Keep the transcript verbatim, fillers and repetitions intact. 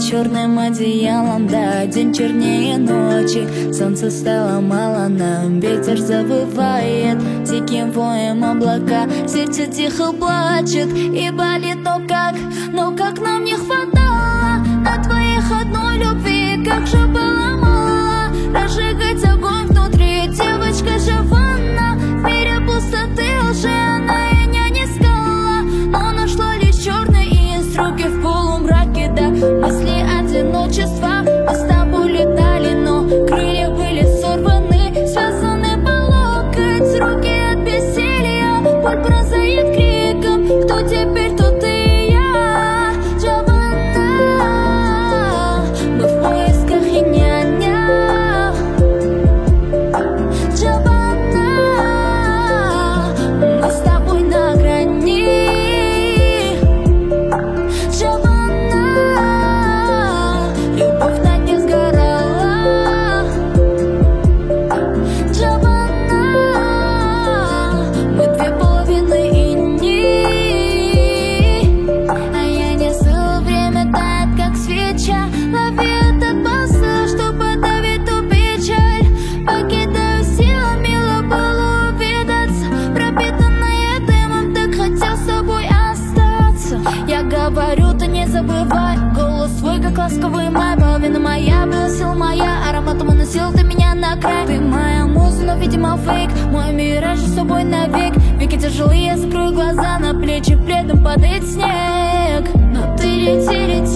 черным одеялом, да, день чернее ночи. Солнце стало мало нам, ветер завывает диким воем облака. Сердце тихо плачет и болит, но как, но как нам не хватало на твоих одной любви, как же было мало разжигать огонь внутри. Девочка Джованна, в мире пустоты лжи она меня не искала, но нашла лишь черные строки в полумраке, да. Мысли одиночества, мы с тобой летали, но крылья были сорваны, связаны по локоть, руки от бессилия, боль пронзает криком: кто теперь, то ты и я, Джованна. Мы в поисках и нянях, Джованна. Мы с тобой на грани, Джованна. Любовь на дне сгорала, Джованна. Мы две половины ини, а я несу время, тает как свеча. Лови этот посыл, что подавит ту печаль. Покидаю силами, было увидаться, пропитанная дымом, так хотел с тобой остаться. Я говорю, ты не забывай голос свой, как ласковый май. Половина моя, была сила моя, ароматом уносил ты меня на край. Ты моя муза, но, видимо, фейк, мой мираж с собой навек. Веки тяжелые, я закрою глаза, на плечи пледом падает снег. Но ты лети, лети,